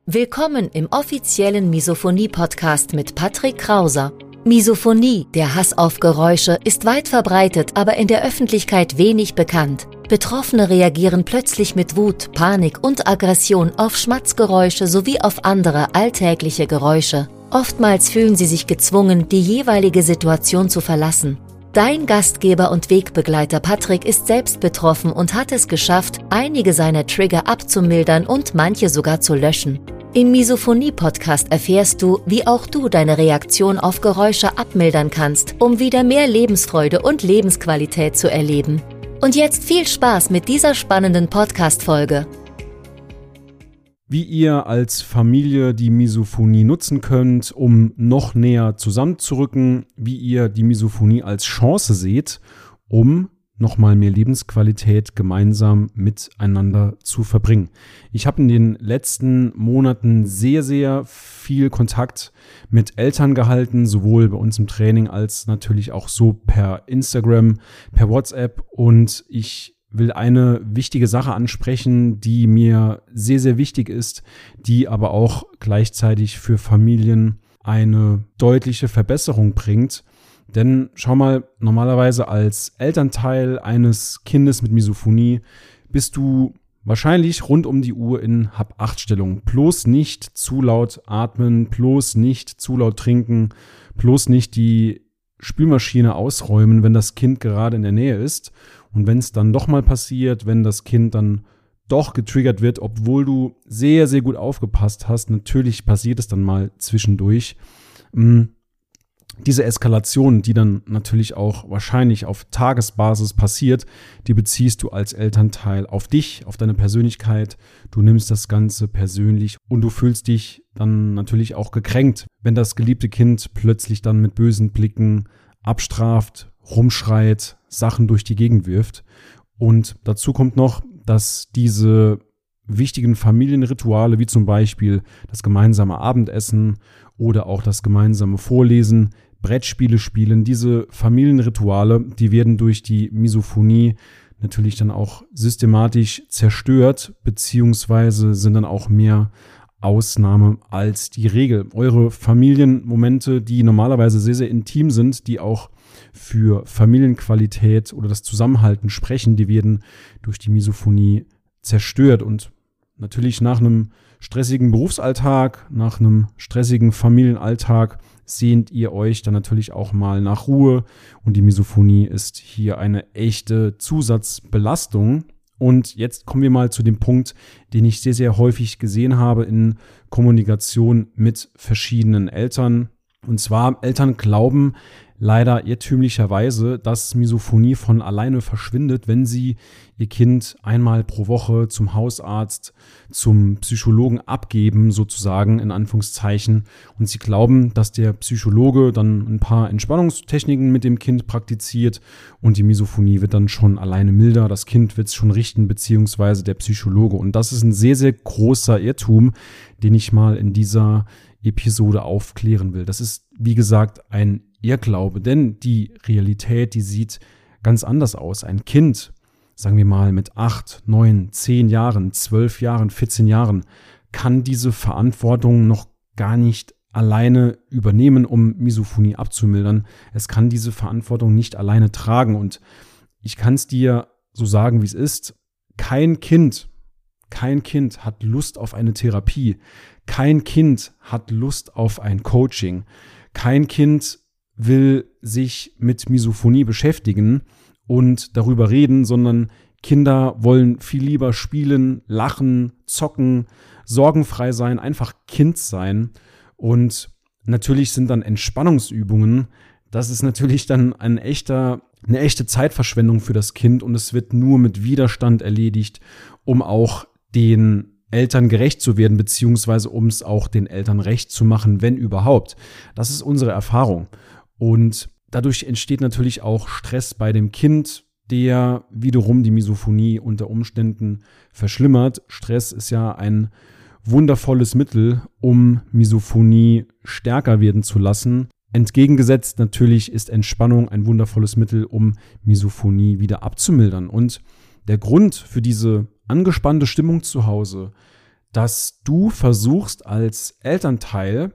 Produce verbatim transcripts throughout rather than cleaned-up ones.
Willkommen im offiziellen Misophonie-Podcast mit Patrick Krauser. Misophonie, der Hass auf Geräusche, ist weit verbreitet, aber in der Öffentlichkeit wenig bekannt. Betroffene reagieren plötzlich mit Wut, Panik und Aggression auf Schmatzgeräusche sowie auf andere alltägliche Geräusche. Oftmals fühlen sie sich gezwungen, die jeweilige Situation zu verlassen. Dein Gastgeber und Wegbegleiter Patrick ist selbst betroffen und hat es geschafft, einige seiner Trigger abzumildern und manche sogar zu löschen. Im Misophonie-Podcast erfährst du, wie auch du deine Reaktion auf Geräusche abmildern kannst, um wieder mehr Lebensfreude und Lebensqualität zu erleben. Und jetzt viel Spaß mit dieser spannenden Podcast-Folge. Wie ihr als Familie die Misophonie nutzen könnt, um noch näher zusammenzurücken, wie ihr die Misophonie als Chance seht, um nochmal mehr Lebensqualität gemeinsam miteinander zu verbringen. Ich habe in den letzten Monaten sehr, sehr viel Kontakt mit Eltern gehalten, sowohl bei uns im Training als natürlich auch so per Instagram, per WhatsApp, und ich will eine wichtige Sache ansprechen, die mir sehr, sehr wichtig ist, die aber auch gleichzeitig für Familien eine deutliche Verbesserung bringt. Denn schau mal, normalerweise als Elternteil eines Kindes mit Misophonie bist du wahrscheinlich rund um die Uhr in Hab-acht-Stellung. Bloß nicht zu laut atmen, bloß nicht zu laut trinken, bloß nicht die Spülmaschine ausräumen, wenn das Kind gerade in der Nähe ist. Und wenn es dann doch mal passiert, wenn das Kind dann doch getriggert wird, obwohl du sehr, sehr gut aufgepasst hast, natürlich passiert es dann mal zwischendurch. Diese Eskalation, die dann natürlich auch wahrscheinlich auf Tagesbasis passiert, die beziehst du als Elternteil auf dich, auf deine Persönlichkeit. Du nimmst das Ganze persönlich und du fühlst dich dann natürlich auch gekränkt, wenn das geliebte Kind plötzlich dann mit bösen Blicken abstraft, rumschreit, Sachen durch die Gegend wirft. Und dazu kommt noch, dass diese wichtigen Familienrituale, wie zum Beispiel das gemeinsame Abendessen oder auch das gemeinsame Vorlesen, Brettspiele spielen, diese Familienrituale, die werden durch die Misophonie natürlich dann auch systematisch zerstört, beziehungsweise sind dann auch mehr Ausnahme als die Regel. Eure Familienmomente, die normalerweise sehr, sehr intim sind, die auch für Familienqualität oder das Zusammenhalten sprechen, die werden durch die Misophonie zerstört. Und natürlich nach einem stressigen Berufsalltag, nach einem stressigen Familienalltag sehnt ihr euch dann natürlich auch mal nach Ruhe, und die Misophonie ist hier eine echte Zusatzbelastung. Und jetzt kommen wir mal zu dem Punkt, den ich sehr, sehr häufig gesehen habe in Kommunikation mit verschiedenen Eltern. Und zwar, Eltern glauben leider irrtümlicherweise, dass Misophonie von alleine verschwindet, wenn sie ihr Kind einmal pro Woche zum Hausarzt, zum Psychologen abgeben, sozusagen in Anführungszeichen. Und sie glauben, dass der Psychologe dann ein paar Entspannungstechniken mit dem Kind praktiziert und die Misophonie wird dann schon alleine milder. Das Kind wird es schon richten, beziehungsweise der Psychologe. Und das ist ein sehr, sehr großer Irrtum, den ich mal in dieser Episode aufklären will. Das ist, wie gesagt, ein Irrglaube, denn die Realität, die sieht ganz anders aus. Ein Kind, sagen wir mal mit acht, neun, zehn Jahren, zwölf Jahren, vierzehn Jahren, kann diese Verantwortung noch gar nicht alleine übernehmen, um Misophonie abzumildern. Es kann diese Verantwortung nicht alleine tragen, und ich kann es dir so sagen, wie es ist. Kein Kind, kein Kind hat Lust auf eine Therapie. Kein Kind hat Lust auf ein Coaching. Kein Kind will sich mit Misophonie beschäftigen und darüber reden, sondern Kinder wollen viel lieber spielen, lachen, zocken, sorgenfrei sein, einfach Kind sein. Und natürlich sind dann Entspannungsübungen, das ist natürlich dann ein echter, eine echte Zeitverschwendung für das Kind, und es wird nur mit Widerstand erledigt, um auch den Eltern gerecht zu werden, beziehungsweise um es auch den Eltern recht zu machen, wenn überhaupt. Das ist unsere Erfahrung. Und dadurch entsteht natürlich auch Stress bei dem Kind, der wiederum die Misophonie unter Umständen verschlimmert. Stress ist ja ein wundervolles Mittel, um Misophonie stärker werden zu lassen. Entgegengesetzt natürlich ist Entspannung ein wundervolles Mittel, um Misophonie wieder abzumildern. Und der Grund für diese angespannte Stimmung zu Hause, dass du versuchst als Elternteil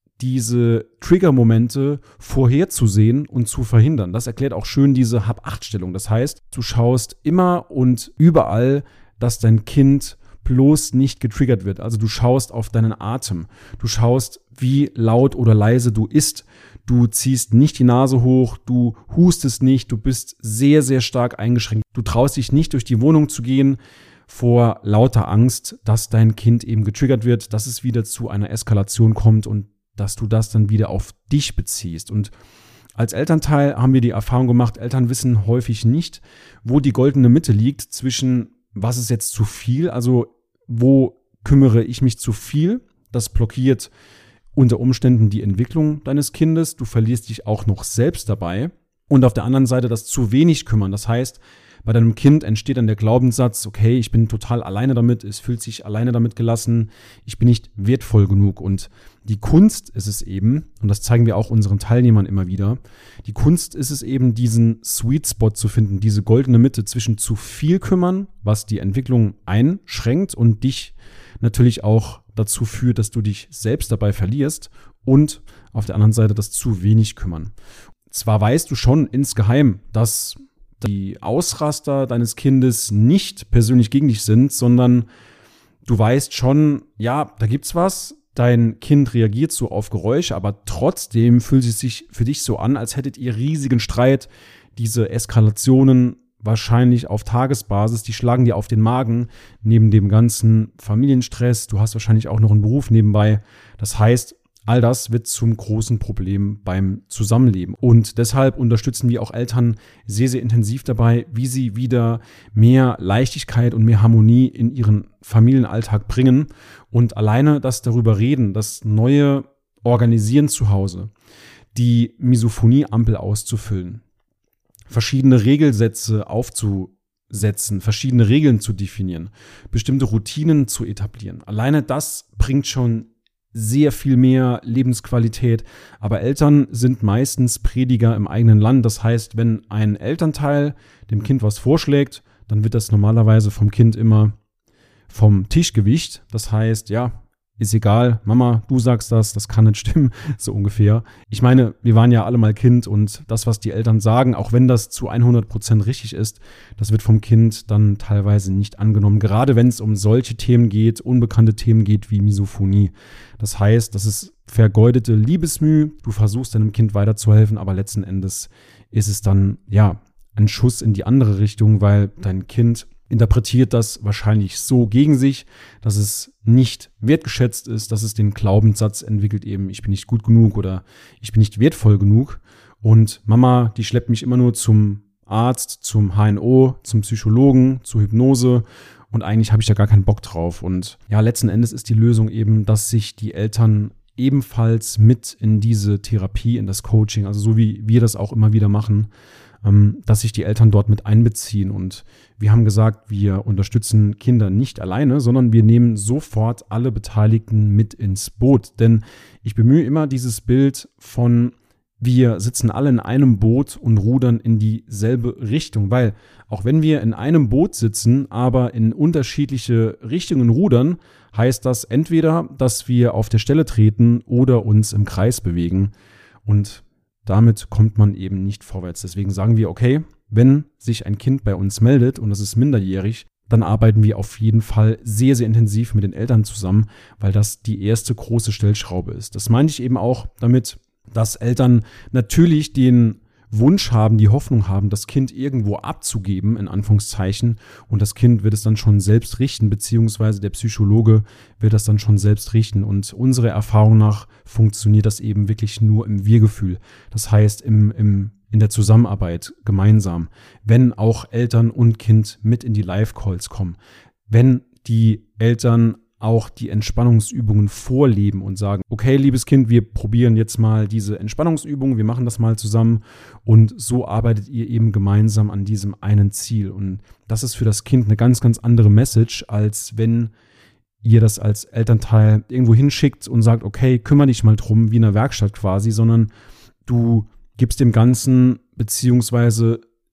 diese Triggermomente vorherzusehen und zu verhindern. Das erklärt auch schön diese Hab-Acht-Stellung. Das heißt, du schaust immer und überall, dass dein Kind bloß nicht getriggert wird. Also du schaust auf deinen Atem. Du schaust, wie laut oder leise du isst. Du ziehst nicht die Nase hoch, du hustest nicht, du bist sehr, sehr stark eingeschränkt. Du traust dich nicht durch die Wohnung zu gehen vor lauter Angst, dass dein Kind eben getriggert wird, dass es wieder zu einer Eskalation kommt und dass du das dann wieder auf dich beziehst. Und als Elternteil haben wir die Erfahrung gemacht, Eltern wissen häufig nicht, wo die goldene Mitte liegt zwischen, was ist jetzt zu viel, also wo kümmere ich mich zu viel, das blockiert unter Umständen die Entwicklung deines Kindes, du verlierst dich auch noch selbst dabei. Und auf der anderen Seite das zu wenig kümmern, das heißt, bei deinem Kind entsteht dann der Glaubenssatz, okay, ich bin total alleine damit, es fühlt sich alleine damit gelassen, ich bin nicht wertvoll genug. Und die Kunst ist es eben, und das zeigen wir auch unseren Teilnehmern immer wieder, die Kunst ist es eben, diesen Sweet Spot zu finden, diese goldene Mitte zwischen zu viel kümmern, was die Entwicklung einschränkt und dich natürlich auch dazu führt, dass du dich selbst dabei verlierst, und auf der anderen Seite das zu wenig kümmern. Zwar weißt du schon insgeheim, dass die Ausraster deines Kindes nicht persönlich gegen dich sind, sondern du weißt schon, ja, da gibt's was, dein Kind reagiert so auf Geräusche, aber trotzdem fühlt es sich für dich so an, als hättet ihr riesigen Streit, diese Eskalationen wahrscheinlich auf Tagesbasis, die schlagen dir auf den Magen, neben dem ganzen Familienstress, du hast wahrscheinlich auch noch einen Beruf nebenbei, das heißt, all das wird zum großen Problem beim Zusammenleben. Und deshalb unterstützen wir auch Eltern sehr, sehr intensiv dabei, wie sie wieder mehr Leichtigkeit und mehr Harmonie in ihren Familienalltag bringen. Und alleine das darüber reden, das neue Organisieren zu Hause, die Misophonie-Ampel auszufüllen, verschiedene Regelsätze aufzusetzen, verschiedene Regeln zu definieren, bestimmte Routinen zu etablieren. Alleine das bringt schon sehr viel mehr Lebensqualität. Aber Eltern sind meistens Prediger im eigenen Land. Das heißt, wenn ein Elternteil dem Kind was vorschlägt, dann wird das normalerweise vom Kind immer vom Tischgewicht. Das heißt, ja, ist egal, Mama, du sagst das, das kann nicht stimmen, so ungefähr. Ich meine, wir waren ja alle mal Kind und das, was die Eltern sagen, auch wenn das zu hundert Prozent richtig ist, das wird vom Kind dann teilweise nicht angenommen. Gerade wenn es um solche Themen geht, unbekannte Themen geht wie Misophonie. Das heißt, das ist vergeudete Liebesmüh, du versuchst deinem Kind weiterzuhelfen, aber letzten Endes ist es dann, ja, ein Schuss in die andere Richtung, weil dein Kind interpretiert das wahrscheinlich so gegen sich, dass es nicht wertgeschätzt ist, dass es den Glaubenssatz entwickelt eben, ich bin nicht gut genug oder ich bin nicht wertvoll genug. Und Mama, die schleppt mich immer nur zum Arzt, zum H N O, zum Psychologen, zur Hypnose und eigentlich habe ich da gar keinen Bock drauf. Und ja, letzten Endes ist die Lösung eben, dass sich die Eltern ebenfalls mit in diese Therapie, in das Coaching, also so wie wir das auch immer wieder machen, dass sich die Eltern dort mit einbeziehen. Und wir haben gesagt, wir unterstützen Kinder nicht alleine, sondern wir nehmen sofort alle Beteiligten mit ins Boot. Denn ich bemühe immer dieses Bild von, wir sitzen alle in einem Boot und rudern in dieselbe Richtung. Weil auch wenn wir in einem Boot sitzen, aber in unterschiedliche Richtungen rudern, heißt das entweder, dass wir auf der Stelle treten oder uns im Kreis bewegen. Und damit kommt man eben nicht vorwärts. Deswegen sagen wir, okay, wenn sich ein Kind bei uns meldet und es ist minderjährig, dann arbeiten wir auf jeden Fall sehr, sehr intensiv mit den Eltern zusammen, weil das die erste große Stellschraube ist. Das meine ich eben auch damit, dass Eltern natürlich den Wunsch haben, die Hoffnung haben, das Kind irgendwo abzugeben, in Anführungszeichen, und das Kind wird es dann schon selbst richten, beziehungsweise der Psychologe wird das dann schon selbst richten. Und unserer Erfahrung nach funktioniert das eben wirklich nur im Wir-Gefühl. Das heißt, im, im, in der Zusammenarbeit gemeinsam, wenn auch Eltern und Kind mit in die Live-Calls kommen, wenn die Eltern auch die Entspannungsübungen vorleben und sagen, okay, liebes Kind, wir probieren jetzt mal diese Entspannungsübungen, wir machen das mal zusammen und so arbeitet ihr eben gemeinsam an diesem einen Ziel. Und das ist für das Kind eine ganz, ganz andere Message, als wenn ihr das als Elternteil irgendwo hinschickt und sagt, okay, kümmere dich mal drum, wie in einer Werkstatt quasi, sondern du gibst dem Ganzen beziehungsweise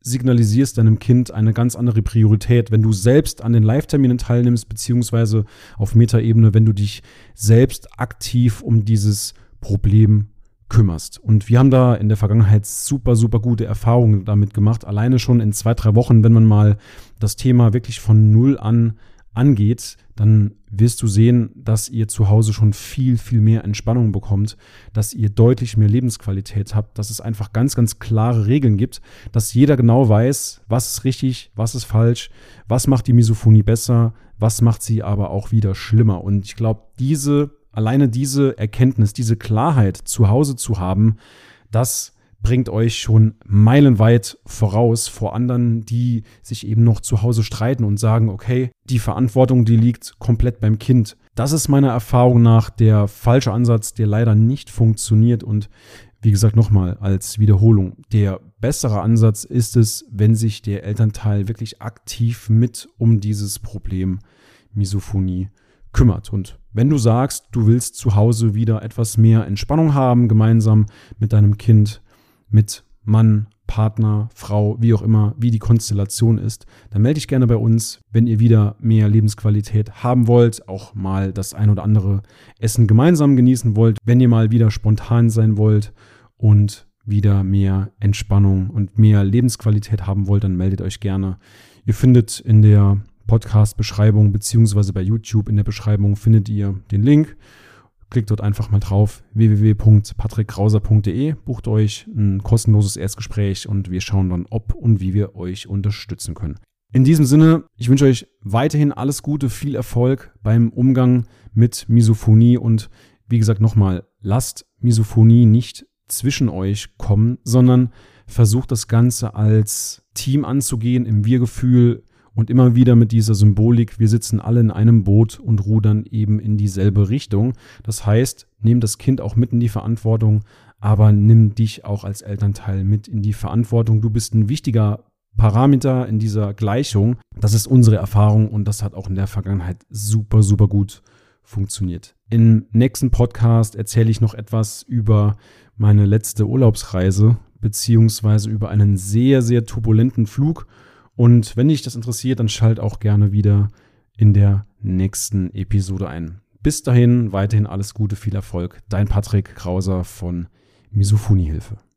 signalisierst deinem Kind eine ganz andere Priorität, wenn du selbst an den Live-Terminen teilnimmst, beziehungsweise auf Metaebene, wenn du dich selbst aktiv um dieses Problem kümmerst. Und wir haben da in der Vergangenheit super, super gute Erfahrungen damit gemacht. Alleine schon in zwei, drei Wochen, wenn man mal das Thema wirklich von Null an angeht, dann wirst du sehen, dass ihr zu Hause schon viel, viel mehr Entspannung bekommt, dass ihr deutlich mehr Lebensqualität habt, dass es einfach ganz, ganz klare Regeln gibt, dass jeder genau weiß, was ist richtig, was ist falsch, was macht die Misophonie besser, was macht sie aber auch wieder schlimmer. Und ich glaube, diese, alleine diese Erkenntnis, diese Klarheit zu Hause zu haben, das bringt euch schon meilenweit voraus vor anderen, die sich eben noch zu Hause streiten und sagen, okay, die Verantwortung, die liegt komplett beim Kind. Das ist meiner Erfahrung nach der falsche Ansatz, der leider nicht funktioniert. Und wie gesagt, nochmal als Wiederholung, der bessere Ansatz ist es, wenn sich der Elternteil wirklich aktiv mit um dieses Problem Misophonie kümmert. Und wenn du sagst, du willst zu Hause wieder etwas mehr Entspannung haben, gemeinsam mit deinem Kind, mit Mann, Partner, Frau, wie auch immer, wie die Konstellation ist, dann melde dich gerne bei uns, wenn ihr wieder mehr Lebensqualität haben wollt, auch mal das ein oder andere Essen gemeinsam genießen wollt, wenn ihr mal wieder spontan sein wollt und wieder mehr Entspannung und mehr Lebensqualität haben wollt, dann meldet euch gerne. Ihr findet in der Podcast-Beschreibung beziehungsweise bei YouTube in der Beschreibung findet ihr den Link. Klickt dort einfach mal drauf, w w w punkt patrick krauser punkt d e, bucht euch ein kostenloses Erstgespräch und wir schauen dann, ob und wie wir euch unterstützen können. In diesem Sinne, ich wünsche euch weiterhin alles Gute, viel Erfolg beim Umgang mit Misophonie und wie gesagt nochmal, lasst Misophonie nicht zwischen euch kommen, sondern versucht das Ganze als Team anzugehen, im Wir-Gefühl, und immer wieder mit dieser Symbolik, wir sitzen alle in einem Boot und rudern eben in dieselbe Richtung. Das heißt, nimm das Kind auch mit in die Verantwortung, aber nimm dich auch als Elternteil mit in die Verantwortung. Du bist ein wichtiger Parameter in dieser Gleichung. Das ist unsere Erfahrung und das hat auch in der Vergangenheit super, super gut funktioniert. Im nächsten Podcast erzähle ich noch etwas über meine letzte Urlaubsreise, beziehungsweise über einen sehr, sehr turbulenten Flug. Und wenn dich das interessiert, dann schalt auch gerne wieder in der nächsten Episode ein. Bis dahin, weiterhin alles Gute, viel Erfolg. Dein Patrick Krauser von Misophoniehilfe.